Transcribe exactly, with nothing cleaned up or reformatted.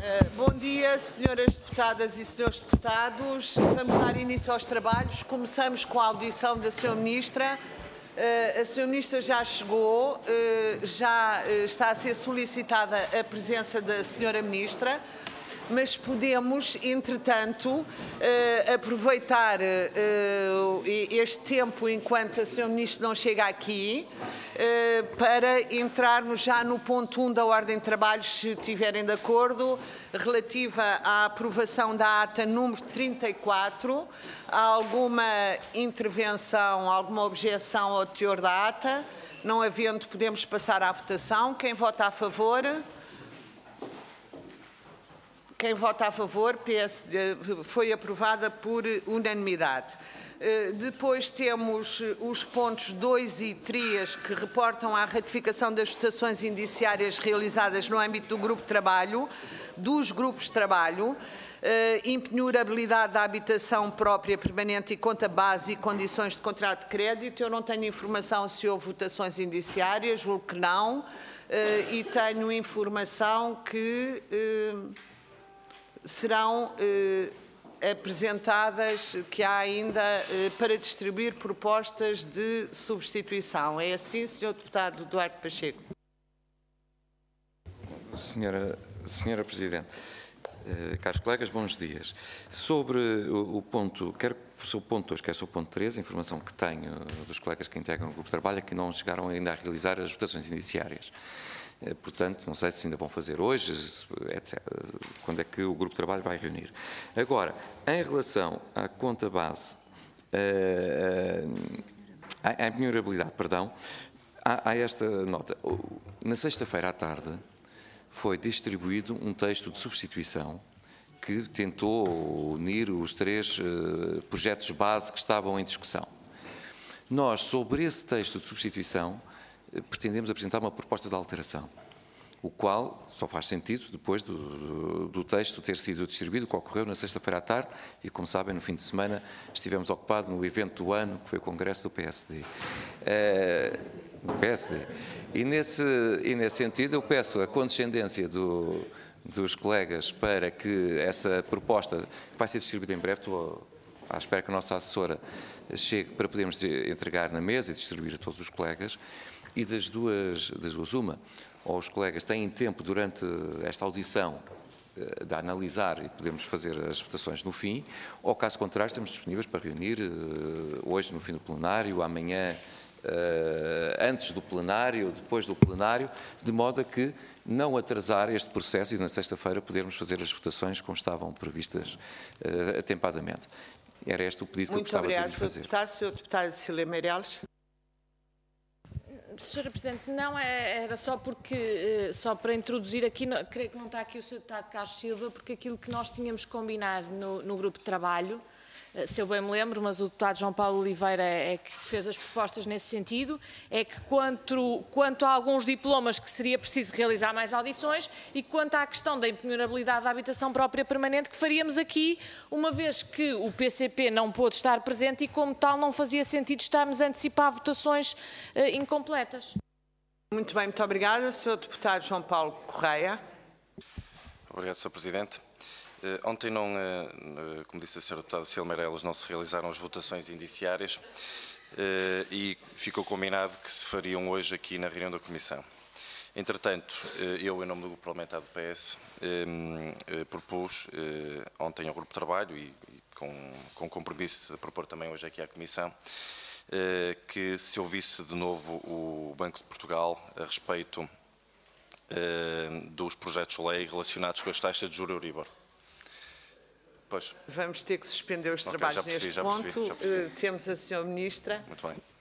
Uh, bom dia, senhoras deputadas e senhores deputados. Vamos dar início aos trabalhos. Começamos com a audição da senhora Ministra. Uh, a senhora Ministra já chegou, uh, já uh, está a ser solicitada a presença da senhora Ministra, mas podemos, entretanto, uh, aproveitar uh, este tempo enquanto a senhora Ministra não chega aqui, uh, para entrarmos já no ponto um da ordem de trabalhos, se estiverem de acordo, relativa à aprovação da ata número trinta e quatro. Há alguma intervenção, alguma objeção ao teor da ata? Não havendo, podemos passar à votação. Quem vota a favor? Quem vota a favor? P S D, foi aprovada por unanimidade. Depois temos os pontos dois e três, que reportam à ratificação das votações indiciárias realizadas no âmbito do grupo de trabalho, dos grupos de trabalho, impenhorabilidade da habitação própria permanente e conta base e condições de contrato de crédito. Eu não tenho informação se houve votações indiciárias, julgo que não, e tenho informação que serão apresentadas, que há ainda para distribuir propostas de substituição. É assim, senhor deputado Duarte Pacheco? Senhora, senhora Presidente, eh, caros colegas, bons dias. Sobre o, o ponto, quer sobre o ponto dois, quer sobre o ponto três, a informação que tenho dos colegas que integram o grupo de trabalho é que não chegaram ainda a realizar as votações indiciárias. Portanto, não sei se ainda vão fazer hoje, etcétera. Quando é que o grupo de trabalho vai reunir. Agora, em relação à conta base, à impenhorabilidade, perdão, há, há esta nota. Na sexta-feira à tarde foi distribuído um texto de substituição que tentou unir os três uh, projetos base que estavam em discussão. Nós, sobre esse texto de substituição, pretendemos apresentar uma proposta de alteração, o qual só faz sentido depois do, do, do texto ter sido distribuído, que ocorreu na sexta-feira à tarde, e como sabem, no fim de semana estivemos ocupados no evento do ano, que foi o Congresso do P S D. É, do P S D. E nesse, e nesse sentido eu peço a condescendência do, dos colegas para que essa proposta, que vai ser distribuída em breve, estou à espera que a nossa assessora chegue para podermos entregar na mesa e distribuir a todos os colegas. E das duas, das duas uma, ou os colegas têm tempo durante esta audição de analisar e podemos fazer as votações no fim, ou caso contrário estamos disponíveis para reunir hoje no fim do plenário, amanhã antes do plenário, depois do plenário, de modo a que não atrasar este processo e na sexta-feira podermos fazer as votações como estavam previstas atempadamente. Era este o pedido que eu gostava de fazer. Muito obrigado, senhor deputado. senhor Deputado Cecília Meireles. senhora Presidente, não, era só porque, só para introduzir aqui, não, creio que não está aqui o senhor Deputado Carlos Silva, porque aquilo que nós tínhamos combinado no, no grupo de trabalho, se eu bem me lembro, mas o deputado João Paulo Oliveira é que fez as propostas nesse sentido, é que quanto, quanto a alguns diplomas que seria preciso realizar mais audições e quanto à questão da impenhorabilidade da habitação própria permanente, que faríamos aqui, uma vez que o P C P não pôde estar presente e como tal não fazia sentido estarmos a antecipar votações uh, incompletas. Muito bem, muito obrigada. senhor Deputado João Paulo Correia. Obrigado, senhor Presidente. Uh, ontem, não, uh, como disse a senhora Deputada Cecília Meireles, não se realizaram as votações indiciárias uh, e ficou combinado que se fariam hoje aqui na reunião da Comissão. Entretanto, uh, eu, em nome do Grupo Parlamentar do P S, uh, uh, propus uh, ontem ao Grupo de Trabalho e, e com, com compromisso de propor também hoje aqui à Comissão, uh, que se ouvisse de novo o Banco de Portugal a respeito uh, dos projetos de lei relacionados com as taxas de juros Euribor. Pois. Vamos ter que suspender os okay, trabalhos percebi, neste já ponto. Percebi, já percebi. Uh, temos a senhora Ministra. Muito bem.